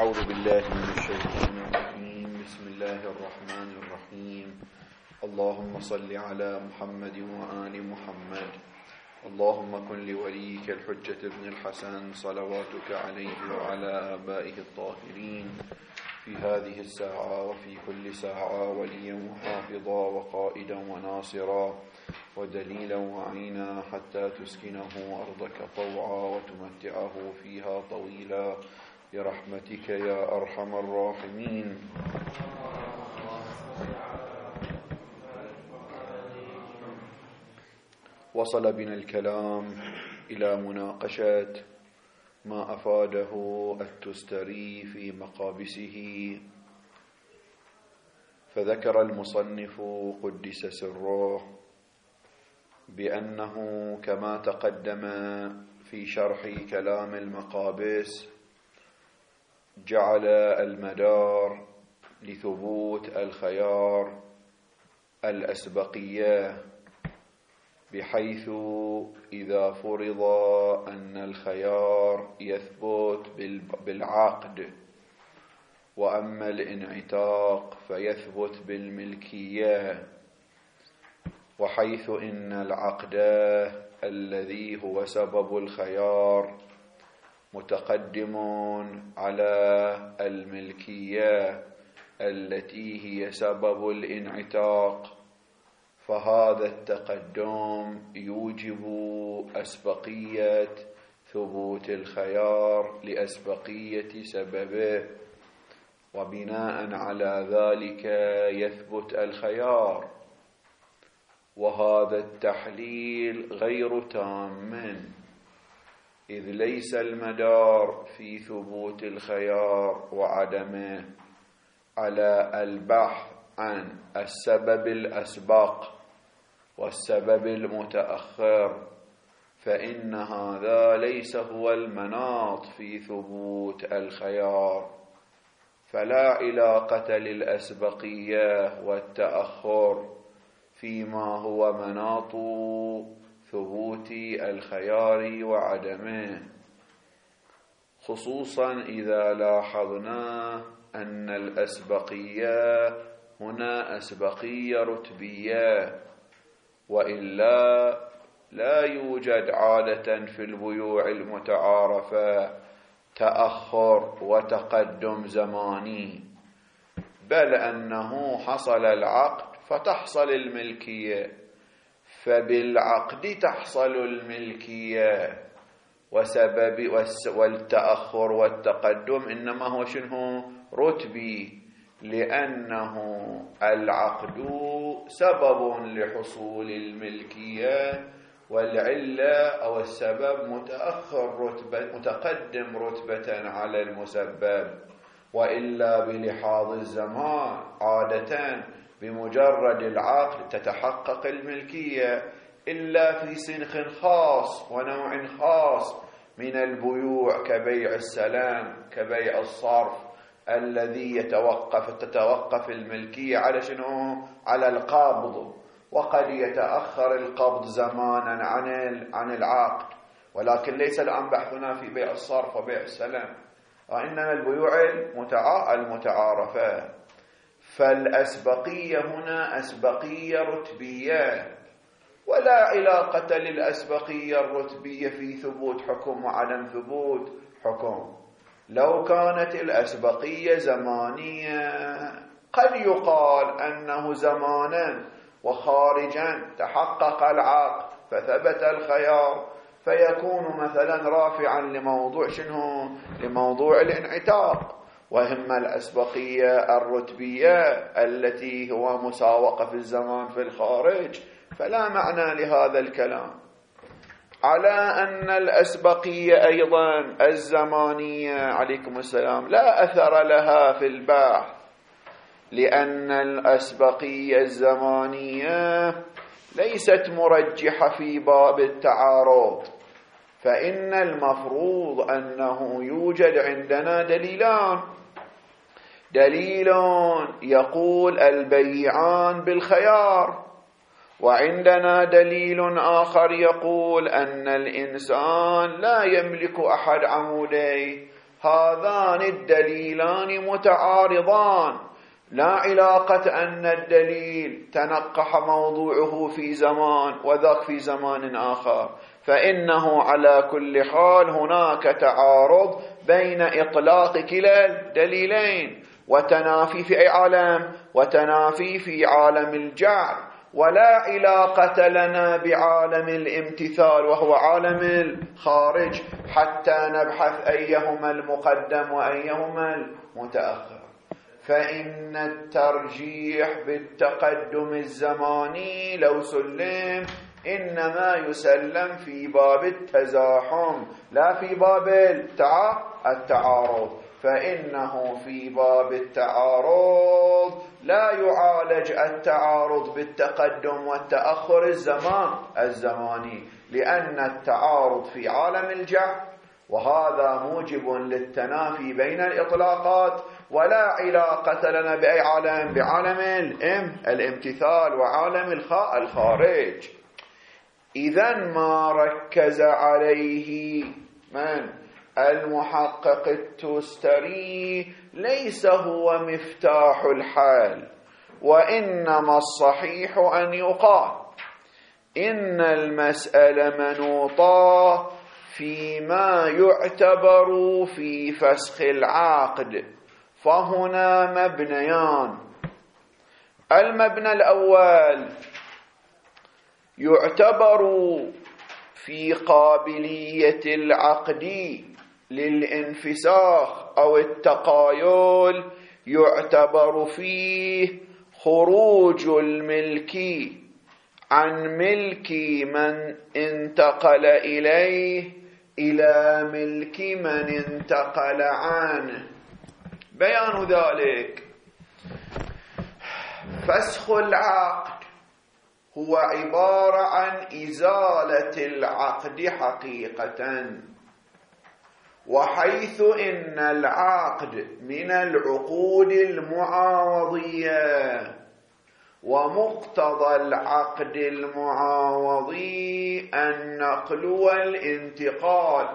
أعوذ بالله من الشيطان الرجيم. بسم الله الرحمن الرحيم. اللهم صل على محمد وآل محمد. اللهم كن لوليك الحجة ابن الحسن صلواتك عليه وعلى آبائه الطاهرين في هذه الساعة وفي كل ساعة وليا وحافظا وقائدا وناصرا ودليلا وعينا حتى تسكنه أرضك طوعا وتمتعه فيها طويلا برحمتك يا أرحم الراحمين. وصل بنا الكلام إلى مناقشة ما أفاده التستري في مقابسه، فذكر المصنف قدس سره بأنه كما تقدم في شرح كلام المقابس جعل المدار لثبوت الخيار الأسبقية، بحيث إذا فرض أن الخيار يثبت بالعقد وأما الانعتاق فيثبت بالملكية، وحيث إن العقد الذي هو سبب الخيار متقدم على الملكية التي هي سبب الانعتاق، فهذا التقدم يوجب أسبقية ثبوت الخيار لأسبقية سببه، وبناء على ذلك يثبت الخيار. وهذا التحليل غير تام، إذ ليس المدار في ثبوت الخيار وعدمه على البحث عن السبب الأسبق والسبب المتأخر، فإن هذا ليس هو المناط في ثبوت الخيار، فلا علاقة للأسبقية والتأخر فيما هو مناط ثبوت الخيار وعدمه، خصوصا إذا لاحظنا أن الأسبقية هنا أسبقية رتبية، وإلا لا يوجد عادة في البيوع المتعارفة تأخر وتقدم زماني، بل أنه حصل العقد فتحصل الملكية، فبالعقد تحصل الملكية، والتأخر والتقدم إنما هو شنو؟ رتبي، لأنه العقد سبب لحصول الملكية، والعلة أو السبب متقدم رتبة على المسبب، وإلا بلحاظ الزمان عادة بمجرد العقد تتحقق الملكية، إلا في سنخ خاص ونوع خاص من البيوع كبيع السلام، كبيع الصرف، الذي تتوقف الملكية على شنو؟ على القبض، وقد يتأخر القبض زمانا عن العقد، ولكن ليس الآن بحثنا في بيع الصرف وبيع السلام، وإنما البيوع المتعارفة. فالأسبقية هنا أسبقية رتبية، ولا علاقة للأسبقية الرتبية في ثبوت حكم وعدم ثبوت حكم. لو كانت الأسبقية زمانية قد يقال أنه زمانا وخارجا تحقق العقد فثبت الخيار، فيكون مثلا رافعا لموضوع شنو؟ لموضوع الانعتاق. وهم الأسبقية الرتبية التي هو مساوقة في الزمان في الخارج، فلا معنى لهذا الكلام. على أن الأسبقية أيضا الزمانية عليكم السلام لا أثر لها في البحث، لأن الأسبقية الزمانية ليست مرجحة في باب التعارض، فإن المفروض أنه يوجد عندنا دليلان: دليل يقول البيعان بالخيار، وعندنا دليل آخر يقول أن الإنسان لا يملك أحد عموديه، هذان الدليلان متعارضان، لا علاقة أن الدليل تنقح موضوعه في زمان وذاك في زمان آخر، فإنه على كل حال هناك تعارض بين إطلاق كلا الدليلين وتنافي في أي عالم؟ وتنافي في عالم الجعل، ولا علاقة لنا بعالم الامتثال وهو عالم الخارج حتى نبحث أيهما المقدم وأيهما المتأخر. فإن الترجيح بالتقدم الزماني لو سلم إنما يسلم في باب التزاحم لا في باب التعارض، فإنه في باب التعارض لا يعالج التعارض بالتقدم والتأخر الزماني، لأن التعارض في عالم الجعل، وهذا موجب للتنافي بين الإطلاقات، ولا علاقة لنا بأي عالم؟ بعالم الامتثال وعالم الخارج. إذن ما ركز عليه من المحقق التوستري ليس هو مفتاح الحال، وإنما الصحيح أن يقال إن المسألة منوطة فيما يعتبر في فسخ العقد، فهنا مبنيان. المبنى الأول يعتبر في قابلية العقد للانفساخ أو التقايل، يعتبر فيه خروج الملك عن ملك من انتقل إليه إلى ملك من انتقل عنه. بيان ذلك: فسخ العقد هو عبارة عن إزالة العقد حقيقة، وحيث إن العقد من العقود المعاوضية، ومقتضى العقد المعاوضي النقل والانتقال،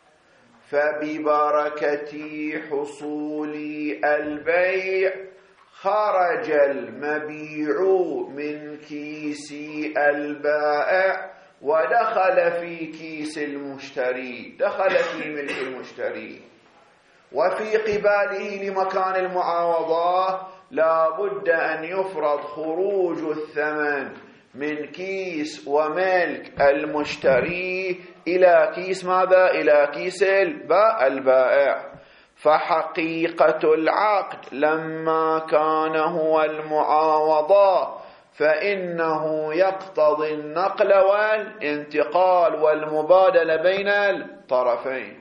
فببركة حصول البيع خرج المبيع من كيس البائع ودخل في كيس المشتري، دخل في ملك المشتري. وفي قباله لمكان المعاوضة لا بد أن يفرض خروج الثمن من كيس وملك المشتري إلى كيس ماذا؟ إلى كيس البائع. فحقيقة العقد لما كان هو المعاوضة فإنه يقتضي النقل والانتقال والمبادلة بين الطرفين.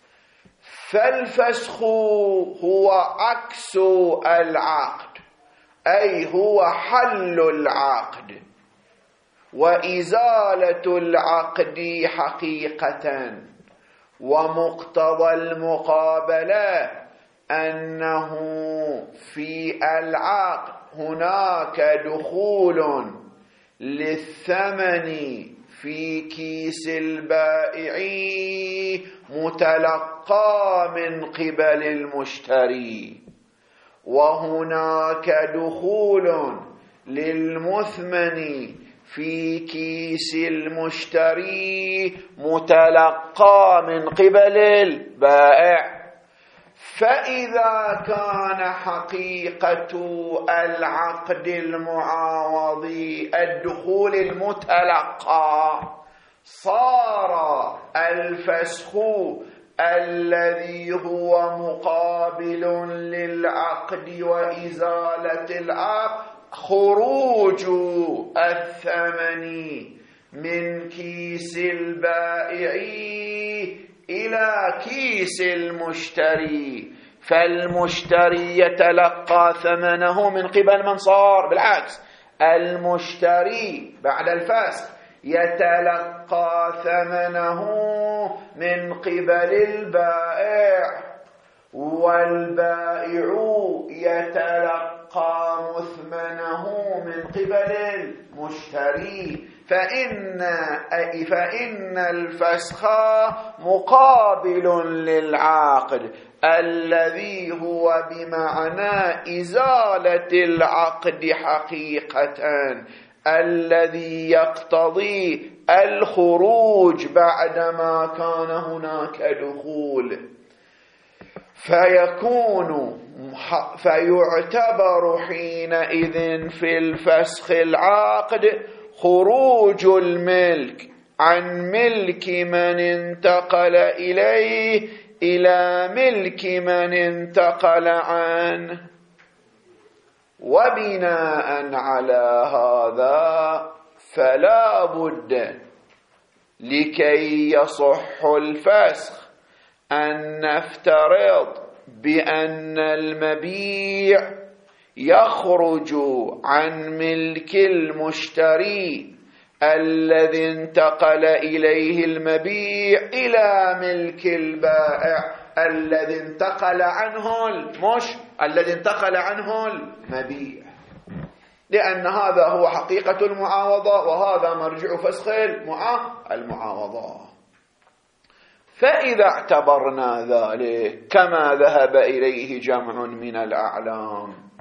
فالفسخ هو عكس العقد، أي هو حل العقد وإزالة العقد حقيقة. ومقتضى المقابلة أنه في العقد هناك دخول للثمن في كيس البائع متلقى من قبل المشتري، وهناك دخول للمثمن في كيس المشتري متلقى من قبل البائع. فإذا كان حقيقة العقد المعاوضي الدخول المتلقى، صار الفسخ الذي هو مقابل للعقد وإزالة العقد خروج الثمن من كيس البائع إلى كيس المشتري، فالمشتري يتلقى ثمنه من قبل من صار. بالعكس، المشتري بعد الفسخ يتلقى ثمنه من قبل البائع، والبائع يتلقى مثمنه من قبل المشتري. فإن الفسخ مقابل للعقد، الذي هو بمعنى إزالة العقد حقيقة، الذي يقتضي الخروج بعدما كان هناك دخول، فيعتبر حينئذ في الفسخ العقد خروج الملك عن ملك من انتقل إليه إلى ملك من انتقل عنه. وبناء على هذا فلا بد لكي يصح الفسخ أن نفترض بأن المبيع يخرج عن ملك المشتري الذي انتقل إليه المبيع إلى ملك البائع الذي انتقل عنه المبيع، لأن هذا هو حقيقة المعاوضة وهذا مرجع فسخ المعاوضة. فإذا اعتبرنا ذلك كما ذهب إليه جمع من الأعلام،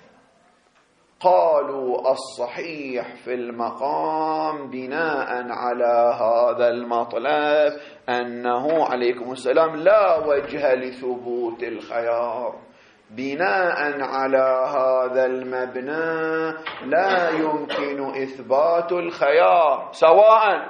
قالوا الصحيح في المقام بناء على هذا المطلب أنه عليكم السلام لا وجه لثبوت الخيار. بناء على هذا المبنى لا يمكن إثبات الخيار، سواء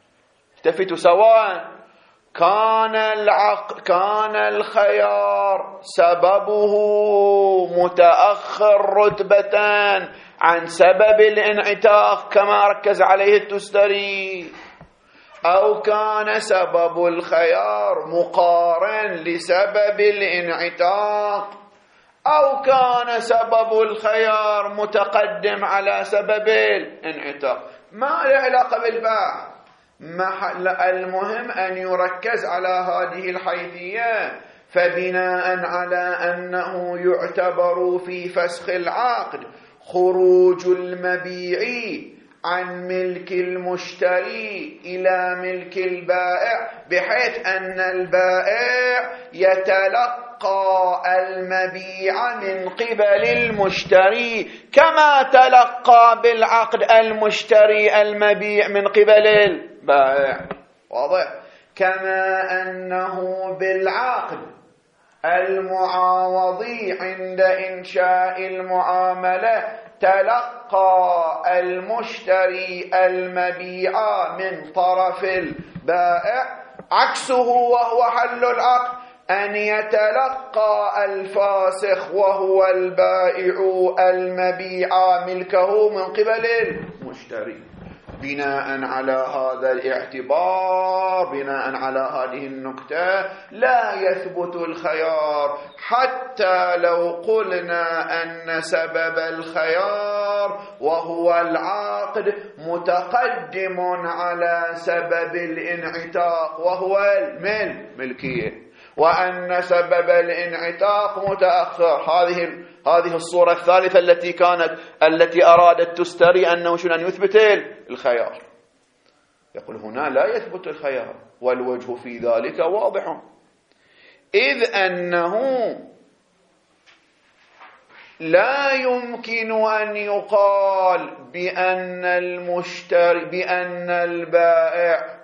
كان الخيار سببه متأخر رتبة عن سبب الانعتاق كما ركز عليه التستري، أو كان سبب الخيار مقارن لسبب الانعتاق، أو كان سبب الخيار متقدم على سبب الانعتاق، ما له علاقة بالباع. المهم أن يركز على هذه الحيثية. فبناء على أنه يعتبر في فسخ العقد خروج المبيع عن ملك المشتري إلى ملك البائع، بحيث أن البائع يتلقى المبيع من قبل المشتري كما تلقى بالعقد المشتري المبيع من قبل البائع. واضح؟ كما أنه بالعقد المعاوضي عند إنشاء المعاملة تلقى المشتري المبيع من طرف البائع، عكسه وهو حل العقد أن يتلقى الفاسخ وهو البائع المبيع ملكه من قبل المشتري. بناء على هذا الاعتبار، بناء على هذه النكتة، لا يثبت الخيار حتى لو قلنا أن سبب الخيار وهو العقد متقدم على سبب الانعتاق وهو الملكية، وأن سبب الانعتاق متأخر. هذه الصورة الثالثة التي أرادت تستري أنه أن يثبت الخيار. يقول هنا لا يثبت الخيار، والوجه في ذلك واضح، إذ أنه لا يمكن أن يقال بأن البائع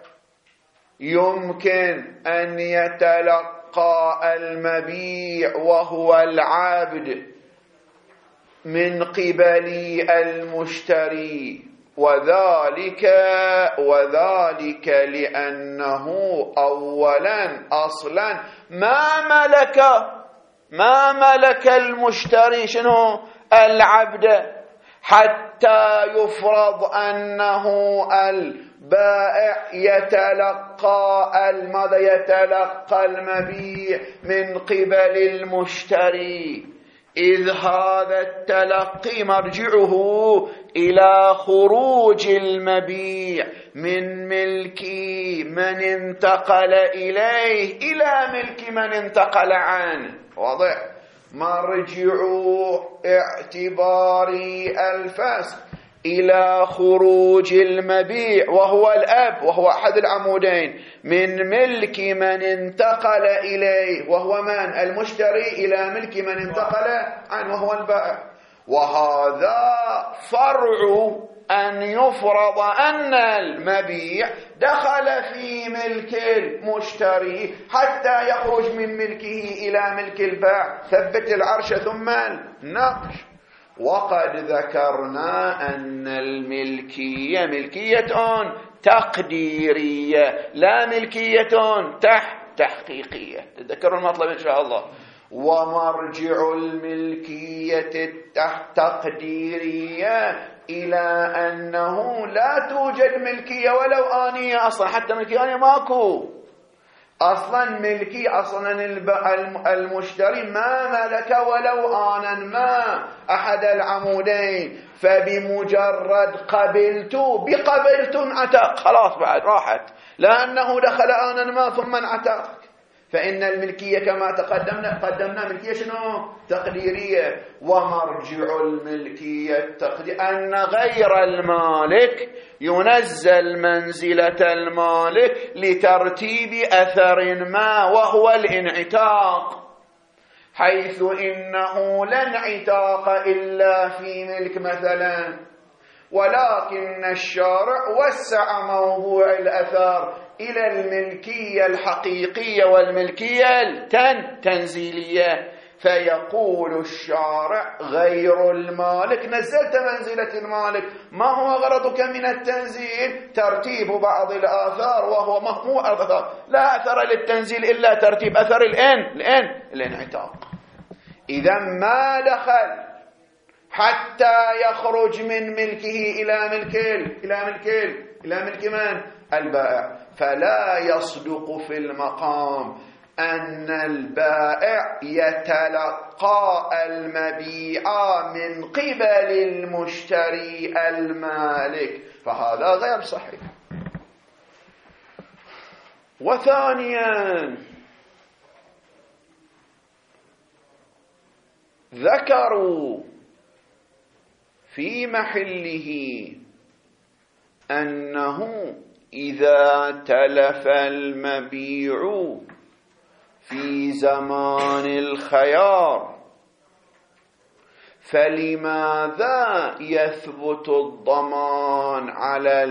يمكن أن يتلقى المبيع وهو العبد من قبل المشتري، وذلك لأنه أولا أصلا ما ملك المشتري العبد حتى يفرض أنه البائع يتلقى المبيع من قبل المشتري، إذ هذا التلقي مرجعه إلى خروج المبيع من ملك من انتقل إليه إلى ملك من انتقل عنه. واضح؟ مرجع اعتبار الفسخ إلى خروج المبيع وهو الأب وهو أحد العمودين من ملك من انتقل إليه وهو من؟ المشتري، إلى ملك من انتقل عنه وهو البائع. وهذا فرع أن يفرض أن المبيع دخل في ملك المشتري حتى يخرج من ملكه إلى ملك البائع. ثبت العرش ثم النقش. وقد ذكرنا أن الملكية ملكية تقديرية لا ملكية تحقيقية. تذكروا المطلب إن شاء الله. ومرجع الملكية التقديرية إلى أنه لا توجد ملكية ولو آنية أصلا، حتى ملكية آنية ماكو أصلا. ملكي أصلا المشتري ما ملك ولو آنا ما أحد العمودين، فبمجرد بقبلت انعتق، خلاص بعد راحت، لأنه دخل آنا ما ثم انعتق. فإن الملكية كما قدمنا ملكية شنو؟ تقديرية. ومرجع الملكية التقديرية أن غير المالك ينزل منزلة المالك لترتيب أثر ما وهو الانعتاق، حيث إنه لا انعتاق إلا في ملك مثلا، ولكن الشارع وسع موضوع الأثر إلى الملكية الحقيقية والملكية التنزيلية. فيقول الشارع غير المالك، نزلت منزلة المالك، ما هو غرضك من التنزيل؟ ترتيب بعض الآثار، وهو مو أثر، لا أثر للتنزيل إلا ترتيب أثر الانعتاق. إذا ما دخل حتى يخرج من ملكه إلى ملك من؟ البائع. فلا يصدق في المقام أن البائع يتلقى المبيع من قبل المشتري المالك، فهذا غير صحيح. وثانيا ذكروا في محله أنه إذا تلف المبيع في زمان الخيار فلماذا يثبت الضمان على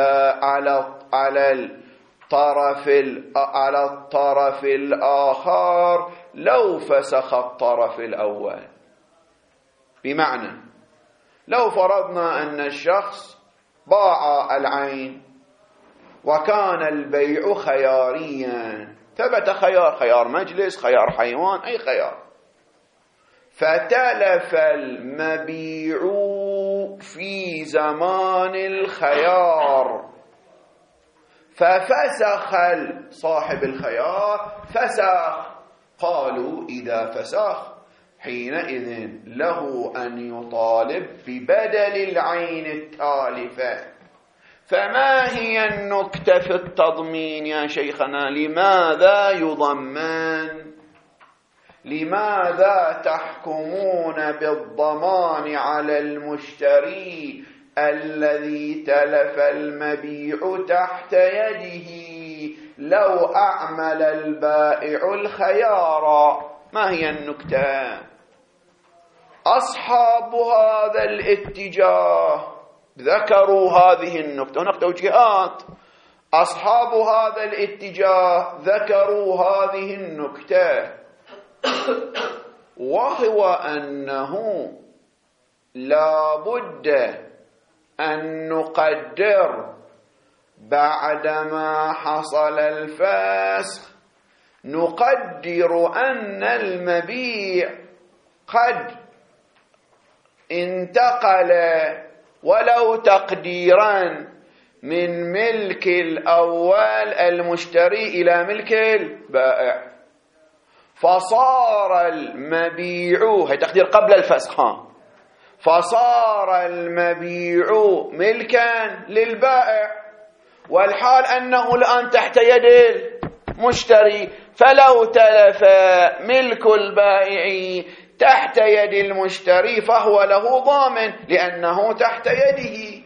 الطرف الآخر لو فسخ الطرف الأول؟ بمعنى لو فرضنا أن الشخص باع العين وكان البيع خياريا، ثبت خيار مجلس، خيار حيوان، أي خيار، فتلف المبيع في زمان الخيار ففسخ صاحب الخيار فسخ. قالوا إذا فسخ حينئذ له أن يطالب ببدل العين التالفة. فما هي النكتة في التضمين يا شيخنا؟ لماذا يضمن؟ لماذا تحكمون بالضمان على المشتري الذي تلف المبيع تحت يده لو أعمل البائع الخيار؟ ما هي النكتة؟ أصحاب هذا الاتجاه ذكروا هذه النكتة. هناك توجيهات. أصحاب هذا الاتجاه ذكروا هذه النكتة، وهو أنه لا بد أن نقدر بعدما حصل الفسخ، نقدر أن المبيع قد انتقل ولو تقديرا من ملك الأول المشتري إلى ملك البائع، فصار المبيع، هي تقدير قبل الفسخ، فصار المبيع ملكا للبائع، والحال أنه الآن تحت يد مشتري، فلو تلف ملك البائع تحت يد المشتري فهو له ضامن لأنه تحت يده.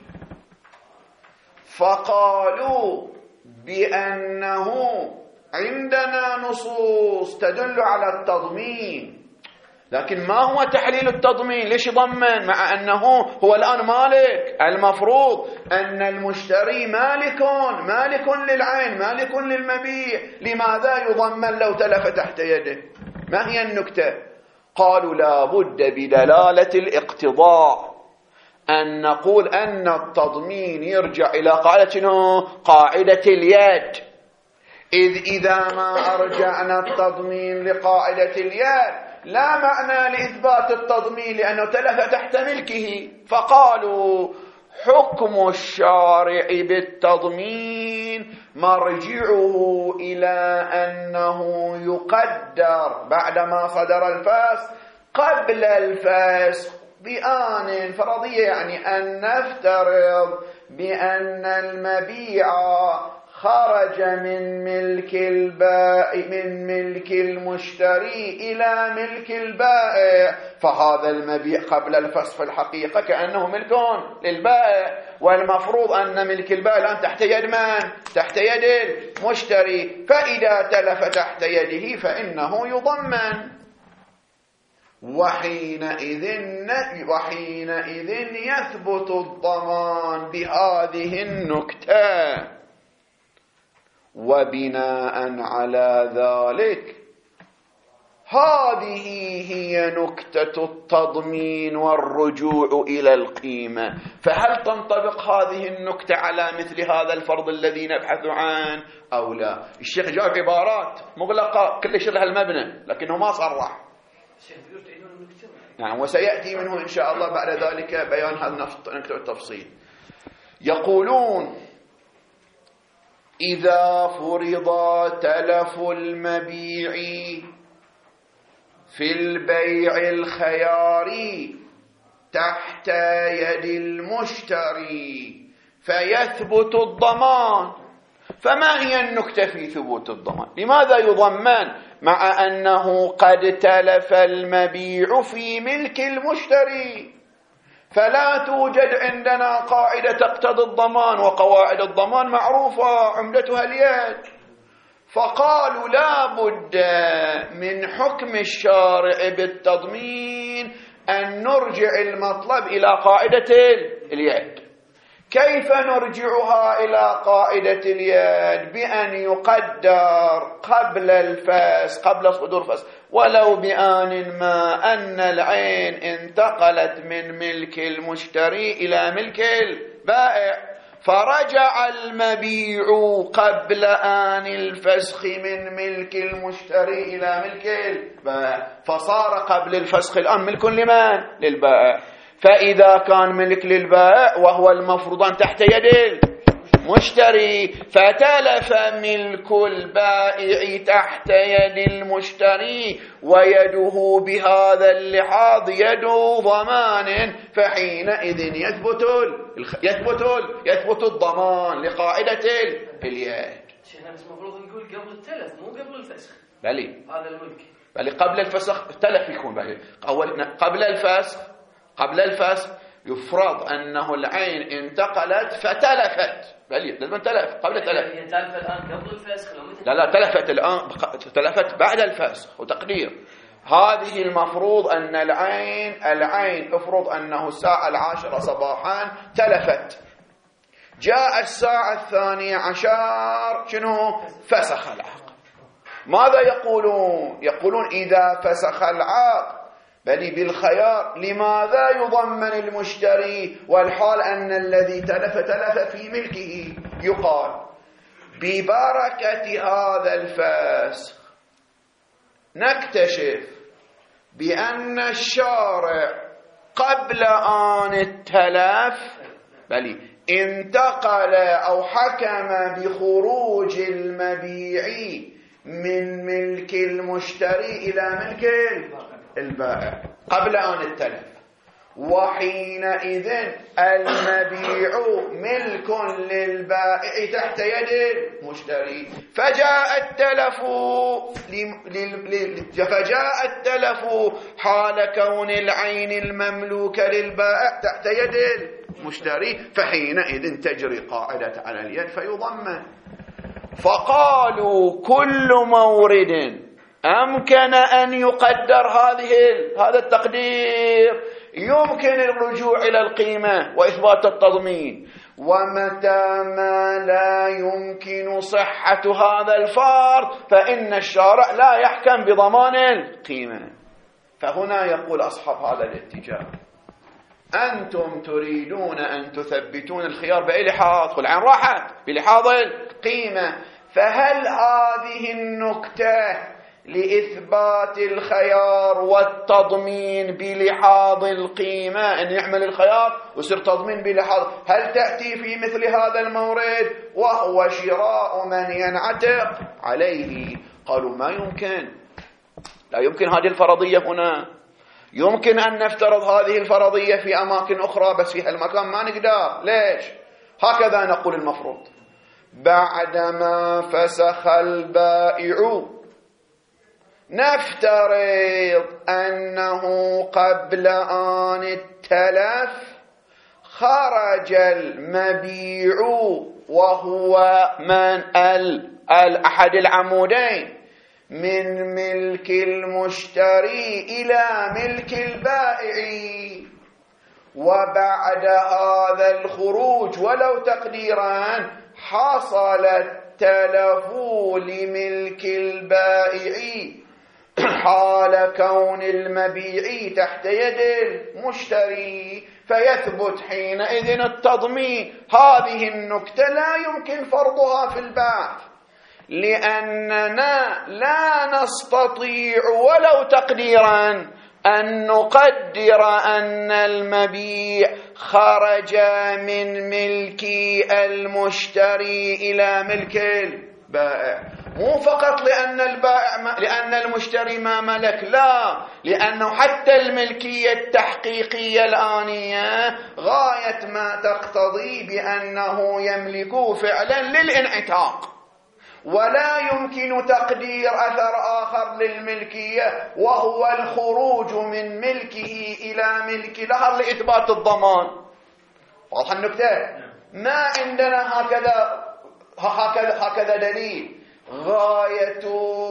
فقالوا بأنه عندنا نصوص تدل على التضمين، لكن ما هو تحليل التضمين؟ ليش يضمن مع أنه هو الآن مالك؟ المفروض أن المشتري مالك للعين، مالك للمبيع، لماذا يضمن لو تلف تحت يده؟ ما هي النكتة؟ قالوا لا بد بدلالة الاقتضاء أن نقول أن التضمين يرجع إلى قاعدة اليد، إذا ما أرجعنا التضمين لقاعدة اليد لا معنى لإثبات التضمين لأنه تلف تحت ملكه. فقالوا حكم الشارع بالتضمين مرجعه إلى أنه يقدر بعدما صدر الفسخ قبل الفسخ بآن فرضية، يعني أن نفترض بأن المبيع خرج من ملك المشتري إلى ملك البائع، فهذا المبيع قبل الفسخ في الحقيقة كأنه ملك للبائع، والمفروض أن ملك البائع الآن تحت يد من؟ تحت يد المشتري، فإذا تلف تحت يده فإنه يضمن. وحينئذ يثبت الضمان بهذه النكتة. وبناء على ذلك هذه هي نكتة التضمين والرجوع إلى القيمة. فهل تنطبق هذه النكتة على مثل هذا الفرض الذي نبحث عنه أو لا؟ الشيخ جاب عبارات مغلقة كل شيء لها المبنى لكنه ما صرح. نعم، وسيأتي منه إن شاء الله بعد ذلك بيان هذا النكتة التفصيل. يقولون إذا فرض تلف المبيع في البيع الخياري تحت يد المشتري فيثبت الضمان. فما هي النكتة في ثبوت الضمان؟ لماذا يضمن مع أنه قد تلف المبيع في ملك المشتري؟ فلا توجد عندنا قاعدة تقتضي الضمان، وقواعد الضمان معروفة عمدتها اليد. فقالوا لا بد من حكم الشارع بالتضمين أن نرجع المطلب إلى قاعدة اليد. كيف نرجعها إلى قاعدة اليد؟ بأن يقدر قبل الفسخ، قبل صدور الفسخ ولو بآن ما أن العين انتقلت من ملك المشتري إلى ملك البائع، فرجع المبيع قبل آن الفسخ من ملك المشتري إلى ملك البائع، فصار قبل الفسخ الآن ملك لمن؟ للبائع. فإذا كان ملك للبائع وهو المفروض أن تحت يد المشتري فتلف ملك البائع تحت يد المشتري ويده بهذا اللحاظ يد ضمان، فحينئذ يثبت الضمان لقاعدة اليد. شيخنا بس المفروض نقول قبل التلف مو قبل الفسخ. بلي هذا الملك بلي قبل الفسخ التلف يكون بلي. قبل الفسخ يفرض أنه العين انتقلت فتلفت، بل لازم تلف قبل التلف. هي تلفت الآن قبل الفسخ؟ لا تلفت الآن، تلفت بعد الفسخ. وتقدير هذه المفروض أن العين افرض أنه الساعة 10 صباحا تلفت، جاء الساعة 12 شنو؟ فسخ العقد. ماذا يقولون إذا فسخ العقد بل بالخيار لماذا يضمن المشتري والحال أن الذي تلف في ملكه؟ يقال ببركة هذا الفسخ نكتشف بأن الشارع قبل آن التلف بل انتقل أو حكم بخروج المبيع من ملك المشتري إلى ملك البائع قبل آن التلف، وحينئذ المبيع ملك للبائع تحت يد المشتري. فجاء التلف حال كون العين المملوكة للبائع تحت يد المشتري، فحينئذ تجري قاعدة على اليد فيضمن. فقالوا كل مورد أمكن أن يقدر هذا التقدير يمكن الرجوع إلى القيمة وإثبات التضمين، ومتى ما لا يمكن صحة هذا الفرض فإن الشارع لا يحكم بضمان القيمة. فهنا يقول أصحاب هذا الاتجاه: أنتم تريدون أن تثبتون الخيار بأي لحاظ؟ والعين راحت بلحاظ القيمة، فهل هذه النكتة لإثبات الخيار والتضمين بلحاظ القيمة أن يعمل الخيار ويصير تضمين بلحاظ، هل تأتي في مثل هذا المورد وهو شراء من ينعتق عليه؟ قالوا ما يمكن، لا يمكن هذه الفرضية هنا. يمكن أن نفترض هذه الفرضية في أماكن أخرى، بس في هالمكان ما نقدر. ليش؟ هكذا نقول المفروض: بعدما فسخ البائع، نفترض أنه قبل آن التلف خرج المبيع وهو من أحد العمودين من ملك المشتري إلى ملك البائع، وبعد هذا الخروج ولو تقديرا حصل التلف لملك البائع حال كون المبيع تحت يد المشتري، فيثبت حينئذ التضمين. هذه النكتة لا يمكن فرضها في البحث، لأننا لا نستطيع ولو تقديرا أن نقدر أن المبيع خرج من ملك المشتري إلى ملك البائع، مو فقط لأن المشتري ما ملك، لا، لأنه حتى الملكية التحقيقية الآنية غاية ما تقتضي بأنه يملك فعلا للانعتاق، ولا يمكن تقدير أثر آخر للملكية وهو الخروج من ملكه إلى ملك الآخر لإثبات الضمان. واضح النكتة؟ ما عندنا هكذا دليل. غاية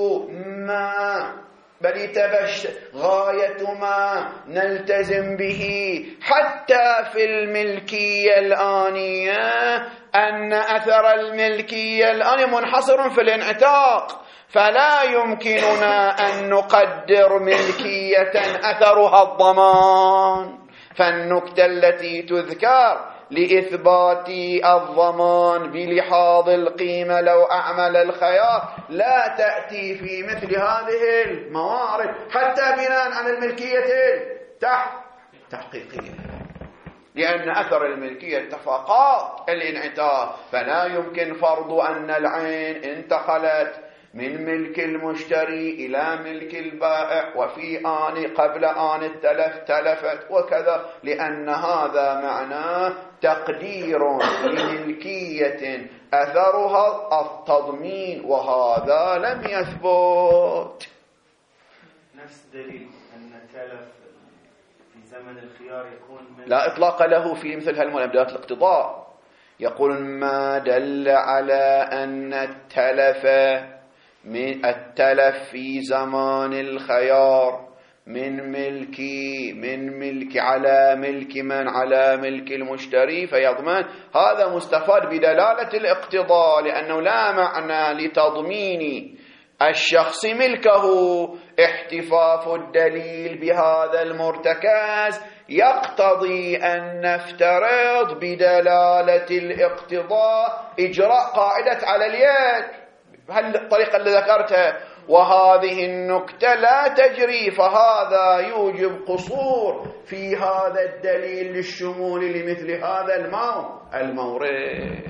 ما نلتزم به حتى في الملكية الآنية أن أثر الملكية الآنية منحصر في الانعتاق، فلا يمكننا أن نقدر ملكية أثرها الضمان. فالنكتة التي تذكر لإثبات الضمان بلحاظ القيمة لو أعمل الخيار لا تأتي في مثل هذه الموارد، حتى بناء على الملكية التحقيقية، لأن أثر الملكية فقط الانعتاق، فلا يمكن فرض أن العين انتقلت من ملك المشتري إلى ملك البائع وفي قبل آن التلف تلفت وكذا، لأن هذا معناه تقدير لملكية أثرها التضمين، وهذا لم يثبت. نفس دليل أن التلف في زمن الخيار يكون لا إطلاق له في مثل هالمنبدات الاقتضاء. يقول ما دل على أن التلف في زمان الخيار من ملك على ملك من على ملك المشتري فيضمن، هذا مستفاد بدلالة الاقتضاء، لأنه لا معنى لتضمين الشخص ملكه. احتفاف الدليل بهذا المرتكز يقتضي أن نفترض بدلالة الاقتضاء إجراء قاعدة على اليد بهالطريقة اللي ذكرتها، وهذه النكتة لا تجري، فهذا يوجب قصور في هذا الدليل للشمول لمثل هذا المورد.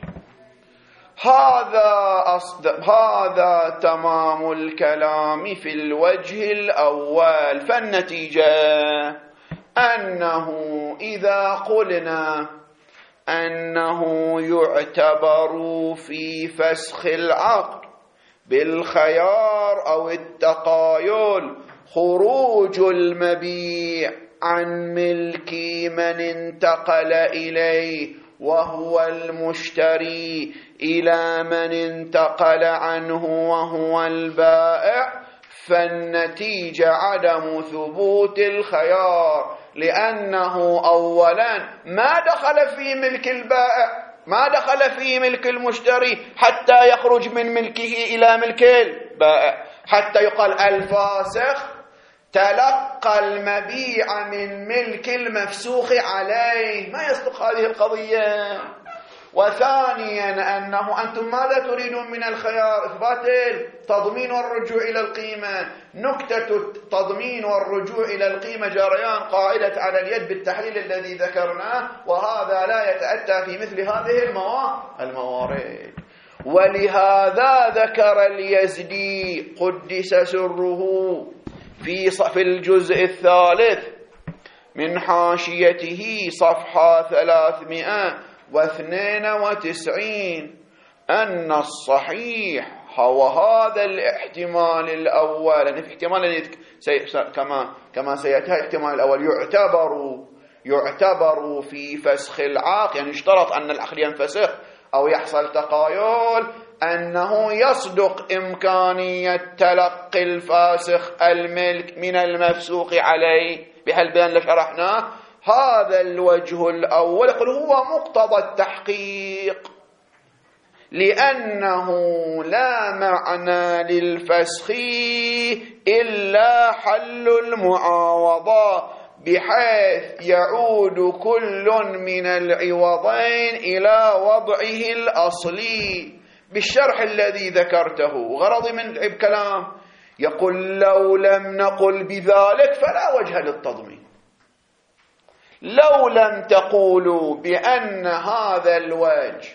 هذا تمام الكلام في الوجه الأول. فالنتيجة أنه إذا قلنا أنه يعتبر في فسخ العقد بالخيار أو التقايل خروج المبيع عن ملك من انتقل إليه وهو المشتري إلى من انتقل عنه وهو البائع، فالنتيجة عدم ثبوت الخيار، لأنه أولا ما دخل في ملك البائع، ما دخل في ملك المشتري حتى يخرج من ملكه إلى ملك البائع، حتى يقال الفاسخ تلقى المبيع من ملك المفسوخ عليه، ما يصدق هذه القضية. وثانيا أنه أنتم ماذا تريدون من الخيار؟ إثبات التضمين والرجوع إلى القيمة. نكتة التضمين والرجوع إلى القيمة جريان قاعدة على اليد بالتحليل الذي ذكرناه، وهذا لا يتأتى في مثل هذه الموارد. ولهذا ذكر اليزدي قدس سره في الجزء الثالث من حاشيته صفحة 392 أن الصحيح هو هذا الاحتمال الأول، يعني في احتمال كما سيأتي الاحتمال الأول يعتبر في فسخ العقد، يعني اشترط أن العقد ينفسخ أو يحصل تقايل، أنه يصدق إمكانية تلقي الفاسخ الملك من المفسوق عليه بهالبيان اللي شرحناه. هذا الوجه الأول يقول هو مقتضى التحقيق، لأنه لا معنى للفسخ إلا حل المعاوضة، بحيث يعود كل من العوضين إلى وضعه الأصلي بالشرح الذي ذكرته. غرضي من الكلام يقول لو لم نقل بذلك فلا وجه للتضمين، لو لم تقولوا بأن هذا الوجه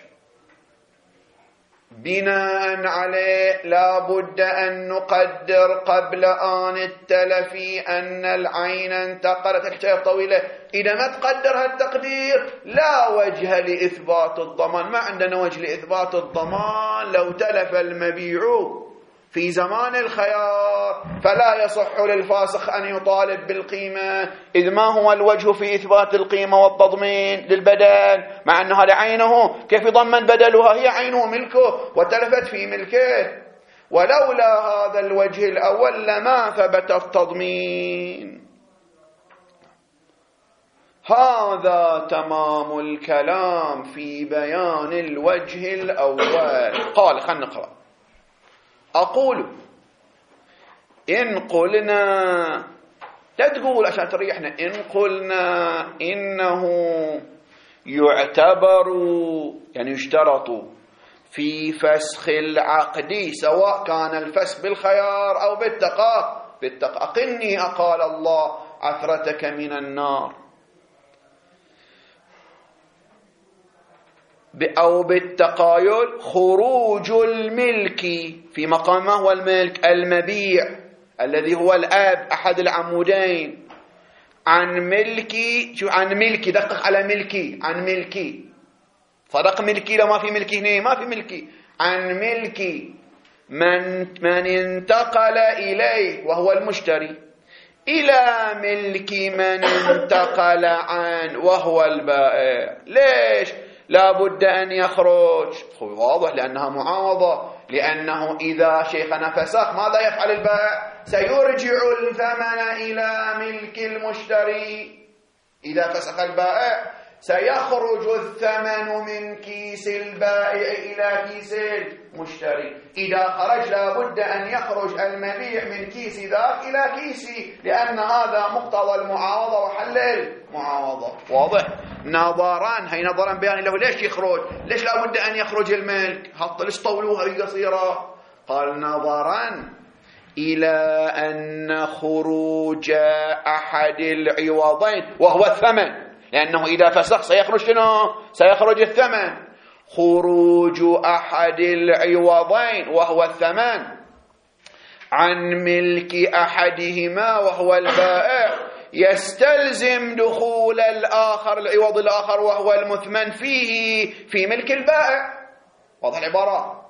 بناء عليه لا بد أن نقدر قبل آن التلف أن العين انتقلت، الحكاية طويلة، إذا ما تقدر هالتقدير لا وجه لإثبات الضمان. ما عندنا وجه لإثبات الضمان لو تلف المبيع في زمان الخيار، فلا يصح للفاسخ أن يطالب بالقيمة، إذ ما هو الوجه في إثبات القيمة والتضمين للبدل، مع أنها لعينه، كيف يضمن بدلها؟ هي عينه ملكه وتلفت في ملكه. ولولا هذا الوجه الأول لما ثبت التضمين. هذا تمام الكلام في بيان الوجه الأول. قال خلنا نقرأ. أقول إن قلنا، لا تقول عشان تريحنا، إن قلنا إنه يعتبر يعني يشترط في فسخ العقد سواء كان الفسخ بالخيار أو أقني أقال الله عثرتك من النار، أو بالتقايل خروج الملك في مقام ما هو الملك؟ المبيع الذي هو الأب أحد العمودين، عن ملكي، شو عن ملكي؟ دقق على ملكي، عن ملكي، صدق ملكي لو ما في ملكي هنا، ما في ملكي، عن ملكي من انتقل إليه وهو المشتري إلى ملك من انتقل عنه وهو البائع. ليش؟ لا بد أن يخرج، واضح لأنها معاوضة، لأنه إذا شيخنا فسخ ماذا يفعل البائع؟ سيرجع الثمن إلى ملك المشتري. إذا فسخ البائع سيخرج الثمن من كيس البائع إلى كيس المشتري. إذا خرج لا بد أن يخرج المبيع من كيس ذاك إلى كيسي، لأن هذا مقتضى المعاوضة وحل المعاوضة. واضح؟ نظران، هي نظران بيان له ليش يخرج، ليش لا بد أن يخرج الملك، حط ليش طولوها قصيرة. قال نظرا إلى أن خروج أحد العوضين وهو الثمن، لأنه إذا فسخ سيخرج شنو؟ سيخرج الثمن. خروج أحد العوضين وهو الثمن عن ملك أحدهما وهو البائع يستلزم دخول الآخر العوض الآخر وهو المثمن فيه في ملك البائع. واضح العبارة؟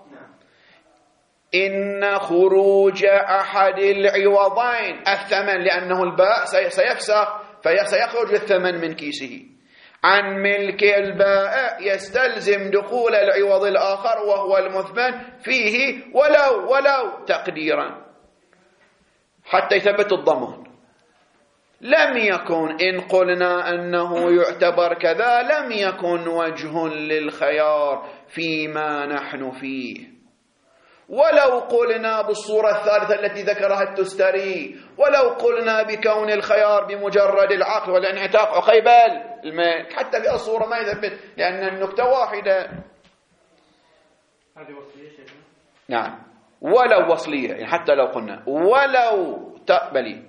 إن خروج أحد العوضين الثمن، لأنه البائع سيفسخ فسيخرج الثمن من كيسه، عن ملك البائع يستلزم دخول العوض الآخر وهو المثمن فيه ولو تقديرا حتى يثبت الضمان. لم يكن إن قلنا أنه يعتبر كذا لم يكن وجه للخيار فيما نحن فيه. ولو قلنا بالصورة الثالثة التي ذكرها التستري، ولو قلنا بكون الخيار بمجرد العقد والانعتاق عقيب الملك، حتى في الصورة ما يثبت لأن النكتة واحدة. هذه وصلية شيخنا؟ نعم، ولو وصلية، يعني حتى لو قلنا ولو تقبلي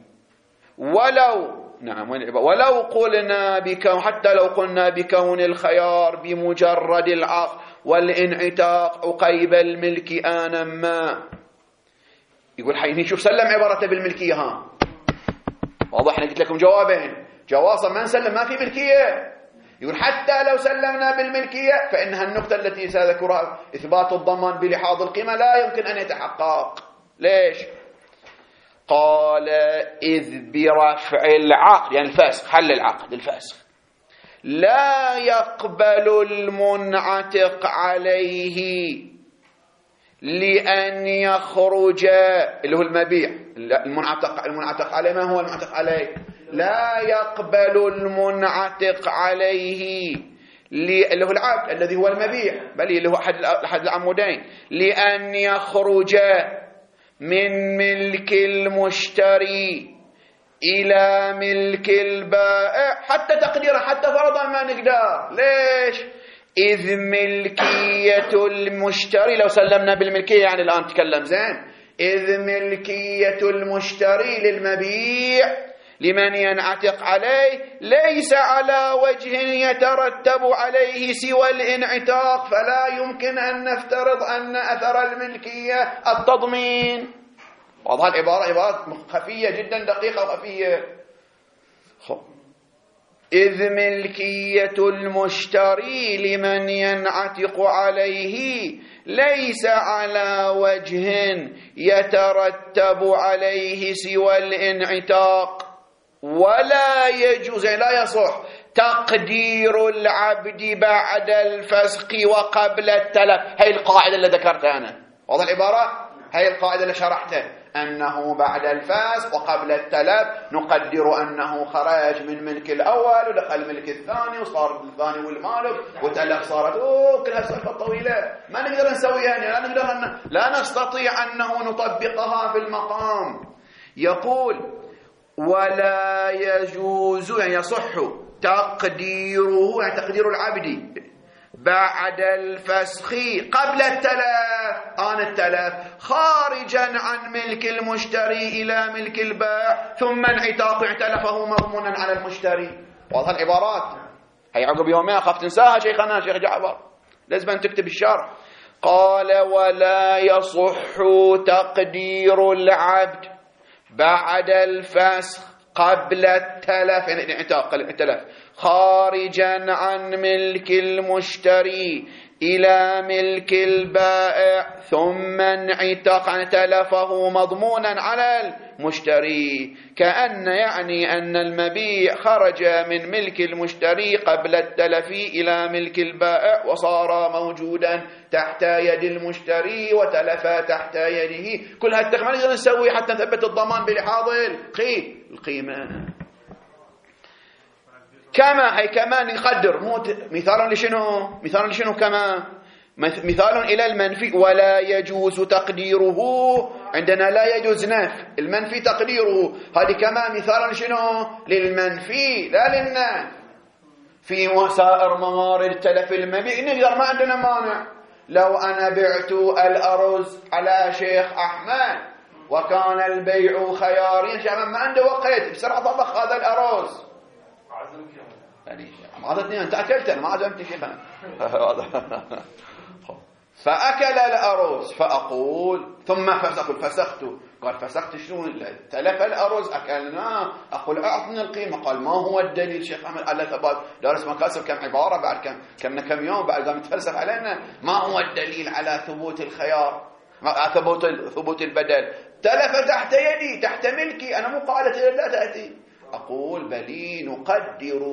ولو قلنا حتى لو قلنا بكون الخيار بمجرد العقد والانعتاق عقيب الملك آنا ما. يقول حين شوف سلم عبارته بالملكية. ها واضح، أنا قلت لكم جوابين، جواصا ما نسلم ما في ملكية. يقول حتى لو سلمنا بالملكية فإنها النقطة التي سأذكرها إثبات الضمان بلحاظ القيمة لا يمكن أن يتحقق. ليش؟ قال إذ برفع العقد، يعني الفسخ، حل العقد الفسخ، لا يقبل المنعتق عليه لأن يخرج، اللي هو المبيع، المنعتق عليه. ما هو المنعتق عليه؟ لا يقبل المنعتق عليه اللي هو العبد الذي هو المبيع، بل اللي هو أحد العمودين، لأن يخرج من ملك المشتري إلى ملك البائع حتى تقديره، حتى فرضا ما نقدر. ليش؟ إذ ملكية المشتري، لو سلمنا بالملكية يعني الآن تكلم زين، إذ ملكية المشتري للمبيع لمن ينعتق عليه ليس على وجه يترتب عليه سوى الانعتاق، فلا يمكن أن نفترض أن أثر الملكية التضمين. واضح العبارة؟ عبارة خفية جدا، دقيقة وخفية. إذ ملكية المشتري لمن ينعتق عليه ليس على وجه يترتب عليه سوى الانعتاق، ولا يجوز، لا يصح تقدير العبد بعد الفسخ وقبل التلف. هي القاعدة اللي ذكرتها أنا. واضح العبارة؟ هي القاعدة اللي شرحتها، أنه بعد الفسخ وقبل التلف نقدر أنه خرج من ملك الأول ودخل ملك الثاني وصار الثاني والمالك وتلف، صارت كل هالسالفة الطويلة ما نقدر نسويها، لا نستطيع أنه نطبقها في المقام. يقول ولا يجوز، يعني يصح تقديره، يعني تقدير العبد بعد الفسخ قبل التلف، التلف خارجا عن ملك المشتري إلى ملك البائع، ثم انعتاق اعتلفه مضمونا على المشتري. واضح العبارات؟ هي عقب يومين أخاف تنساها شيخنا شيخ جعفر، لازم أن تكتب الشرح. قال ولا يصح تقدير العبد بعد الفسخ قبل التلف، يعني الانعتاق التلف، خارجا عن ملك المشتري إلى ملك البائع، ثم انعتاق تلفه مضمونا على المشتري، كأن يعني أن المبيع خرج من ملك المشتري قبل التلف إلى ملك البائع وصار موجودا تحت يد المشتري وتلف تحت يده. كل هالتقنية ما نقدر نسوي حتى نثبت الضمان بلحاظ القيمة. كما هي كمان نقدر مثال لشنو كما مثال إلى المنفي، ولا يجوز تقديره، عندنا لا يجوز نفي، المنفي تقديره، هذه كما مثال لشنو؟ للمنفي لا للنفي. في سائر موارد تلف المبيع نقدر، ما عندنا مانع. لو أنا بعت الأرز على شيخ أحمد وكان البيع خيارين، شيخ ما عنده وقت بسرعة طبخ هذا الأرز، يعني ما عزمتني أنت أكلت، أنا ما عزمتني شيخا. فأكل الأرز، فأقول ثم فسخت قال فسخت شنو؟ تلف الأرز أكلناه. أقول أعطني القيمة. قال ما هو الدليل شيخ أحمد؟ قال ثبات دارس مكاسب كم عبارة بعد كم يوم بعد قام يتفلسف علينا. ما هو الدليل على ثبوت الخيار، ثبوت البدل؟ تلف تحت يدي تحت ملكي، أنا مو قاعدة لا تأتي. أقول بلي نقدر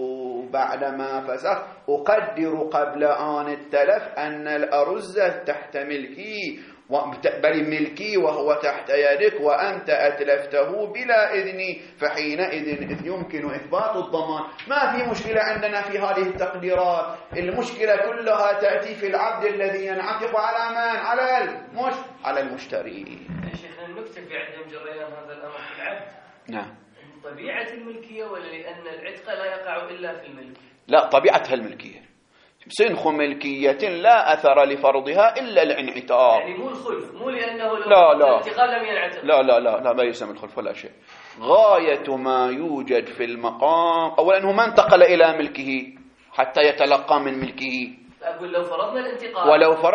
بعدما فسخ، أقدر قبل آن التلف أن الأرز تحت ملكي بل ملكي وهو تحت يدك وأنت أتلفته بلا إذني، فحينئذ يمكن إثبات الضمان. ما في مشكلة عندنا في هذه التقديرات، المشكلة كلها تأتي في العبد الذي ينعتق على من؟ على المشتري. شيخنا نكتفي عندما جرينا هذا الأمر في العبد. نعم. طبيعة الملكية ولا لأن العتق لا يقع إلا في الملك؟ لا، طبيعتها الملكية. سنخ ملكية لا أثر لفرضها إلا الانعتاق. يعني مو الخلف، مو لأنه لو لا الانتقال لم ينعتق. لا ما يسمى الخلف ولا شيء. غاية ما يوجد في المقام أولا أنه ما انتقل إلى ملكه حتى يتلقى من ملكه. أقول لو فرضنا الانتقال،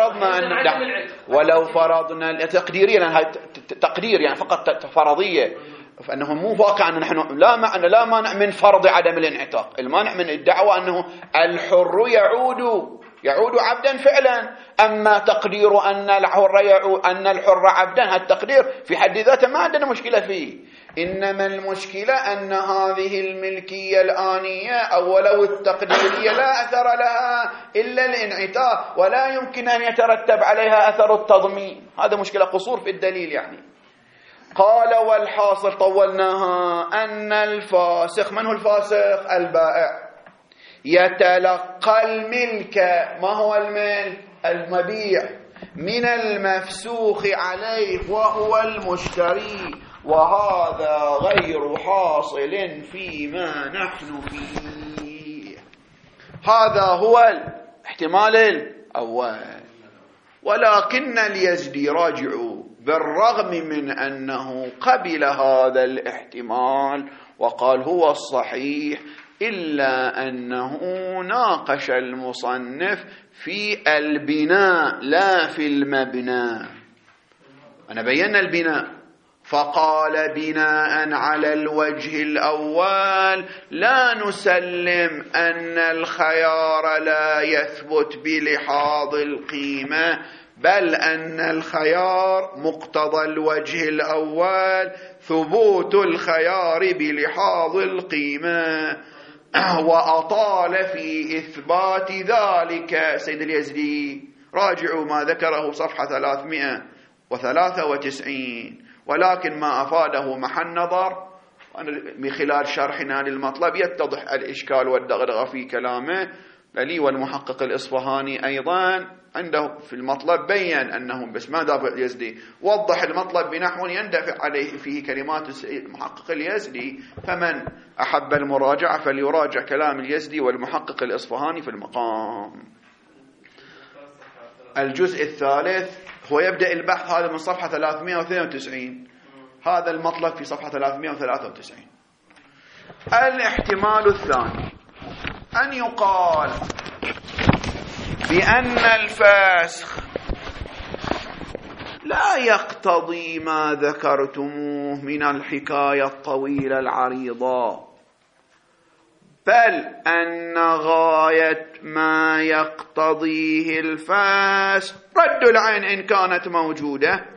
ولو فرضنا تقديريا، تقدير يعني فقط فرضية، فأنه مو واقع أن نحن لا مانع من فرض عدم الانعتاق. المانع من الدعوة أنه الحر يعود عبدا فعلا. أما تقدير أن الحر عبدا، التقدير في حد ذاته ما عندنا مشكلة فيه. إنما المشكلة أن هذه الملكية الآنية أو لو التقديرية لا أثر لها إلا الانعتاق، ولا يمكن أن يترتب عليها أثر التضمين. هذا مشكلة، قصور في الدليل يعني. قال والحاصل طولناها أن الفاسخ، من هو الفاسخ؟ البائع، يتلقى الملك، ما هو المبيع، من المفسوخ عليه وهو المشتري، وهذا غير حاصل فيما نحن فيه. هذا هو الاحتمال الأول. ولكن اليزدي راجعوا بالرغم من أنه قبل هذا الاحتمال وقال هو الصحيح، إلا أنه ناقش المصنف في البناء لا في المبنى. أنا بينا البناء، فقال بناء على الوجه الأول لا نسلم أن الخيار لا يثبت بلحاظ القيمة، بل أن الخيار مقتضى الوجه الأول ثبوت الخيار بلحاظ القيمة. وأطال في إثبات ذلك سيد اليزدي. راجعوا ما ذكره صفحة 393. ولكن ما أفاده محل نظر من خلال شرحنا للمطلب يتضح الإشكال والدغدغة في كلامه. لي والمحقق الإصفهاني أيضا عنده في المطلب بيّن أنه، بس ما ذاب اليزدي، وضح المطلب بنحو يندفع عليه فيه كلمات المحقق اليزدي. فمن أحب المراجعة فليراجع كلام اليزدي والمحقق الإصفهاني في المقام. الجزء الثالث هو يبدأ البحث هذا من صفحة 392. هذا المطلب في صفحة 393. الاحتمال الثاني أن يقال بأن الفسخ لا يقتضي ما ذكرتموه من الحكاية الطويلة العريضة، بل أن غاية ما يقتضيه الفسخ رد العين إن كانت موجودة،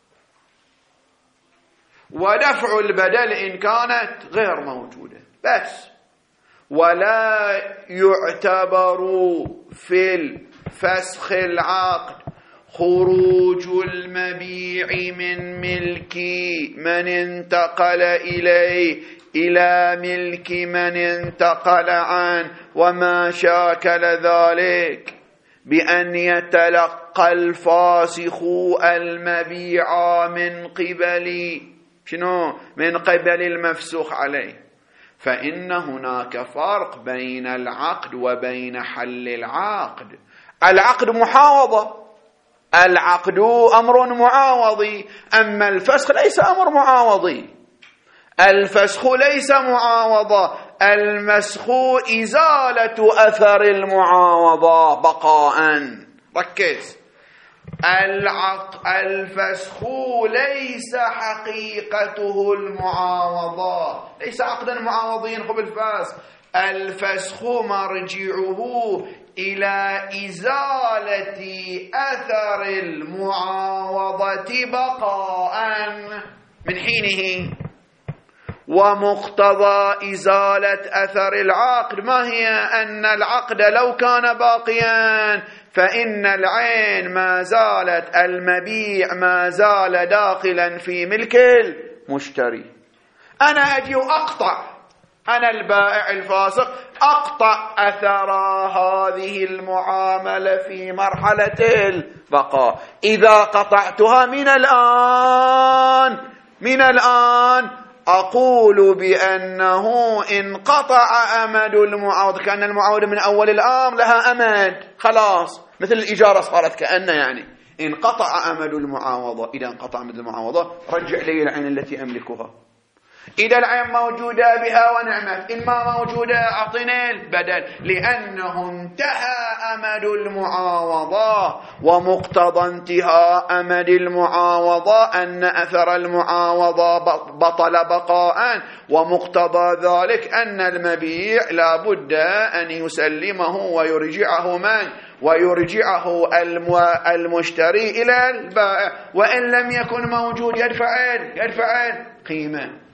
ودفع البدل إن كانت غير موجودة بس. ولا يعتبر في الفسخ العقد خروج المبيع من ملك من انتقل إليه إلى ملك من انتقل عنه، وما شاكل ذلك بأن يتلقى الفاسخ المبيع من قبل من قبل المفسوخ عليه. فإن هناك فرق بين العقد وبين حل العقد. العقد محاوضة، العقد أمر معاوضي، أما الفسخ ليس أمر معاوضي. الفسخ ليس معاوضة، المسخ إزالة أثر المعاوضة بقاء. ركز، الفسخ ليس حقيقته المعاوضة، ليس عقدا معاوضين بالفسخ. الفسخ مرجعه إلى إزالة أثر المعاوضة بقاء من حينه. ومقتضى إزالة أثر العقد ما هي؟ أن العقد لو كان باقيا فإن العين ما زالت، المبيع ما زال داخلا في ملك المشتري. أنا أجي وأقطع، أنا البائع الفاسق أقطع أثر هذه المعاملة في مرحلة البقاء. إذا قطعتها من الآن أقول بأنه انقطع أمد المعاوضة، كأن المعاوضة من أول الأمر لها أمد، خلاص مثل الإجارة صارت كأن يعني انقطع أمد المعاوضة. إذا انقطع أمد المعاوضة رجع لي العين التي أملكها. إذا العين موجودة بها ونعمت، إن ما موجودة أعطني البدل، لأنه انتهى أمد المعاوضة. ومقتضى انتهاء أمد المعاوضة أن أثر المعاوضة بطل بقاء، ومقتضى ذلك أن المبيع لا بد أن يسلمه ويرجعه ويرجعه المشتري إلى البائع، وإن لم يكن موجود يدفع قيمة.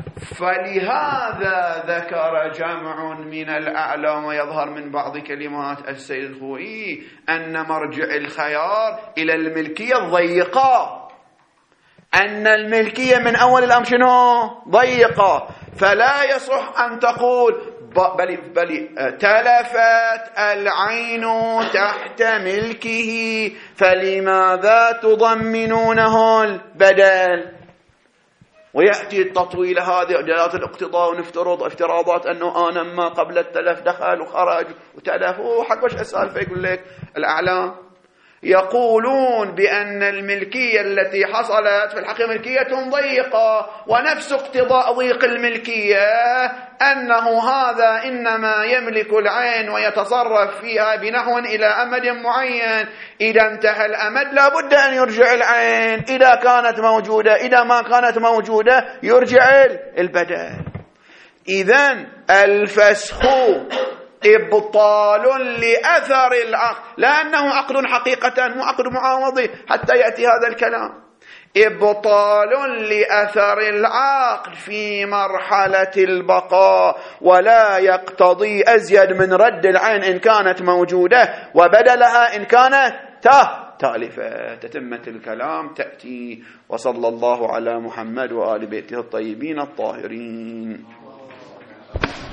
فلهذا ذكر جمع من الأعلام ويظهر من بعض كلمات السيد الخوئي أن مرجع الخيار إلى الملكية الضيقة، أن الملكية من أول الأمر شنو؟ ضيقة. فلا يصح أن تقول بل تلفت العين تحت ملكه فلماذا تضمنونه البدل؟ ويأتي التطويل هذه دلالات الاقتضاء، ونفترض افتراضات أنه أنا ما قبل التلف دخل وخرج وتلف وحق وش السالفة. يقول لك الأعلام يقولون بأن الملكية التي حصلت في الحقيقة ملكية ضيقة، ونفس اقتضاء ضيق الملكية أنه هذا إنما يملك العين ويتصرف فيها بنحو إلى أمد معين، إذا انتهى الأمد لا بد أن يرجع العين إذا كانت موجودة، إذا ما كانت موجودة يرجع البدل. إذن الفسخ إبطال لأثر العقد، لأنه عقد حقيقة مو عقد معاوضي حتى يأتي هذا الكلام. إبطال لأثر العقد في مرحلة البقاء، ولا يقتضي أزيد من رد العين إن كانت موجودة وبدلها إن كانت تالفة. تتمة الكلام تأتي. وصلى الله على محمد وآل بيته الطيبين الطاهرين.